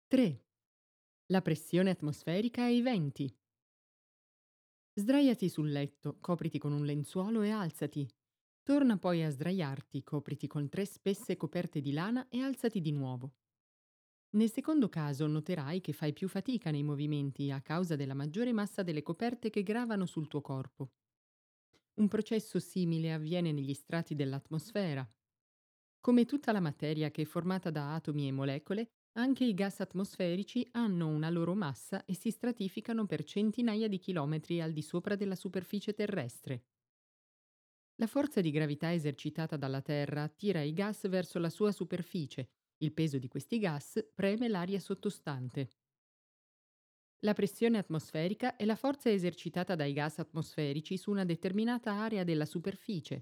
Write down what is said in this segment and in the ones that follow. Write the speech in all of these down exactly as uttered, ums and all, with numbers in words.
tre. La pressione atmosferica e i venti. Sdraiati sul letto, copriti con un lenzuolo e alzati. Torna poi a sdraiarti, copriti con tre spesse coperte di lana e alzati di nuovo. Nel secondo caso noterai che fai più fatica nei movimenti a causa della maggiore massa delle coperte che gravano sul tuo corpo. Un processo simile avviene negli strati dell'atmosfera. Come tutta la materia che è formata da atomi e molecole, anche i gas atmosferici hanno una loro massa e si stratificano per centinaia di chilometri al di sopra della superficie terrestre. La forza di gravità esercitata dalla Terra attira i gas verso la sua superficie. Il peso di questi gas preme l'aria sottostante. La pressione atmosferica è la forza esercitata dai gas atmosferici su una determinata area della superficie.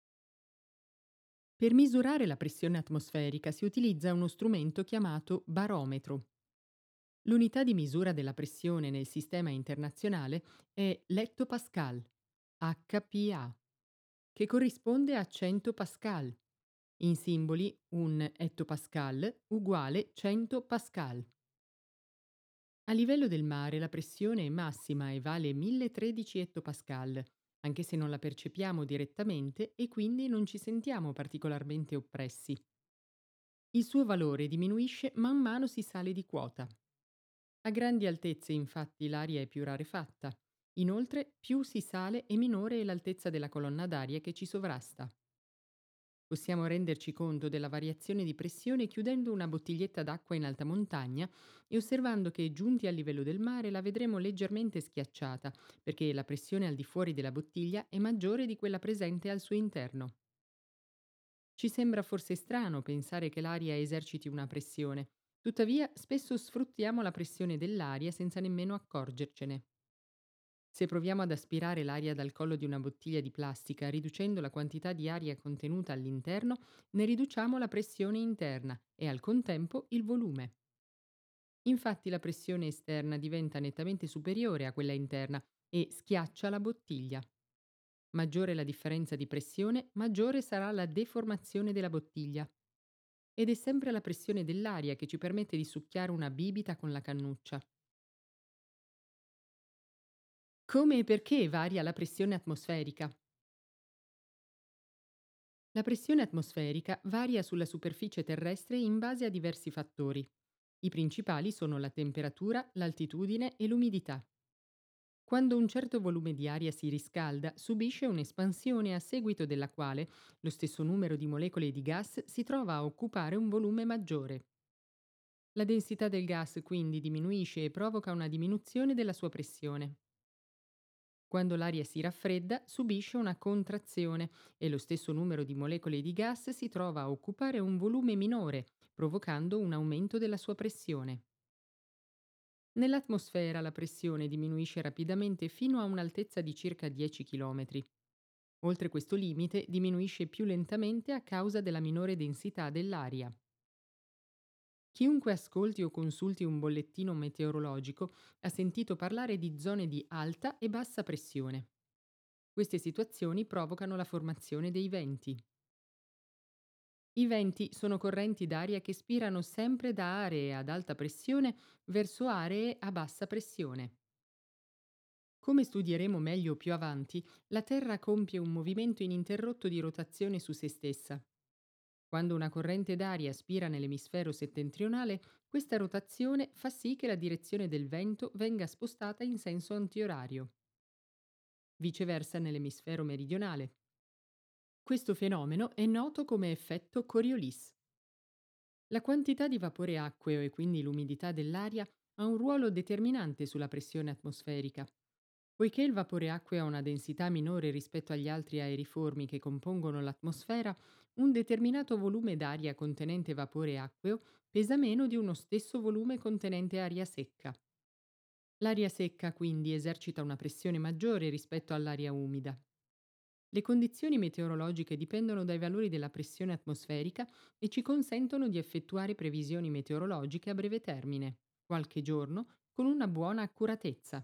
Per misurare la pressione atmosferica si utilizza uno strumento chiamato barometro. L'unità di misura della pressione nel sistema internazionale è l'ettopascal, H P A, che corrisponde a cento pascal. In simboli, un ettopascal uguale cento pascal. A livello del mare la pressione è massima e vale mille tredici ettopascal, anche se non la percepiamo direttamente e quindi non ci sentiamo particolarmente oppressi. Il suo valore diminuisce man mano si sale di quota. A grandi altezze, infatti, l'aria è più rarefatta. Inoltre, più si sale e minore è l'altezza della colonna d'aria che ci sovrasta. Possiamo renderci conto della variazione di pressione chiudendo una bottiglietta d'acqua in alta montagna e osservando che giunti al livello del mare la vedremo leggermente schiacciata, perché la pressione al di fuori della bottiglia è maggiore di quella presente al suo interno. Ci sembra forse strano pensare che l'aria eserciti una pressione, tuttavia spesso sfruttiamo la pressione dell'aria senza nemmeno accorgercene. Se proviamo ad aspirare l'aria dal collo di una bottiglia di plastica, riducendo la quantità di aria contenuta all'interno, ne riduciamo la pressione interna e al contempo il volume. Infatti la pressione esterna diventa nettamente superiore a quella interna e schiaccia la bottiglia. Maggiore la differenza di pressione, maggiore sarà la deformazione della bottiglia. Ed è sempre la pressione dell'aria che ci permette di succhiare una bibita con la cannuccia. Come e perché varia la pressione atmosferica? La pressione atmosferica varia sulla superficie terrestre in base a diversi fattori. I principali sono la temperatura, l'altitudine e l'umidità. Quando un certo volume di aria si riscalda, subisce un'espansione a seguito della quale lo stesso numero di molecole di gas si trova a occupare un volume maggiore. La densità del gas quindi diminuisce e provoca una diminuzione della sua pressione. Quando l'aria si raffredda, subisce una contrazione e lo stesso numero di molecole di gas si trova a occupare un volume minore, provocando un aumento della sua pressione. Nell'atmosfera la pressione diminuisce rapidamente fino a un'altezza di circa dieci chilometri. Oltre questo limite diminuisce più lentamente a causa della minore densità dell'aria. Chiunque ascolti o consulti un bollettino meteorologico ha sentito parlare di zone di alta e bassa pressione. Queste situazioni provocano la formazione dei venti. I venti sono correnti d'aria che spirano sempre da aree ad alta pressione verso aree a bassa pressione. Come studieremo meglio più avanti, la Terra compie un movimento ininterrotto di rotazione su se stessa. Quando una corrente d'aria spira nell'emisfero settentrionale, questa rotazione fa sì che la direzione del vento venga spostata in senso antiorario. Viceversa nell'emisfero meridionale. Questo fenomeno è noto come effetto Coriolis. La quantità di vapore acqueo e quindi l'umidità dell'aria ha un ruolo determinante sulla pressione atmosferica. Poiché il vapore acqueo ha una densità minore rispetto agli altri aeriformi che compongono l'atmosfera, un determinato volume d'aria contenente vapore acqueo pesa meno di uno stesso volume contenente aria secca. L'aria secca quindi esercita una pressione maggiore rispetto all'aria umida. Le condizioni meteorologiche dipendono dai valori della pressione atmosferica e ci consentono di effettuare previsioni meteorologiche a breve termine, qualche giorno, con una buona accuratezza.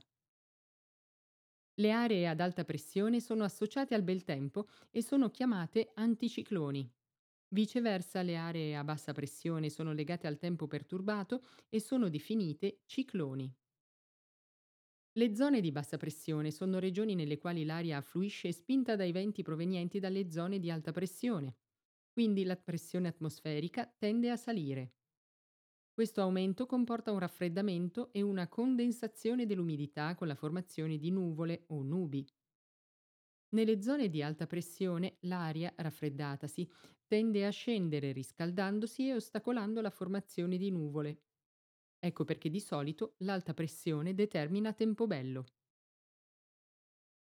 Le aree ad alta pressione sono associate al bel tempo e sono chiamate anticicloni. Viceversa, le aree a bassa pressione sono legate al tempo perturbato e sono definite cicloni. Le zone di bassa pressione sono regioni nelle quali l'aria fluisce spinta dai venti provenienti dalle zone di alta pressione, quindi la pressione atmosferica tende a salire. Questo aumento comporta un raffreddamento e una condensazione dell'umidità con la formazione di nuvole o nubi. Nelle zone di alta pressione l'aria, raffreddatasi, tende a scendere riscaldandosi e ostacolando la formazione di nuvole. Ecco perché di solito l'alta pressione determina tempo bello.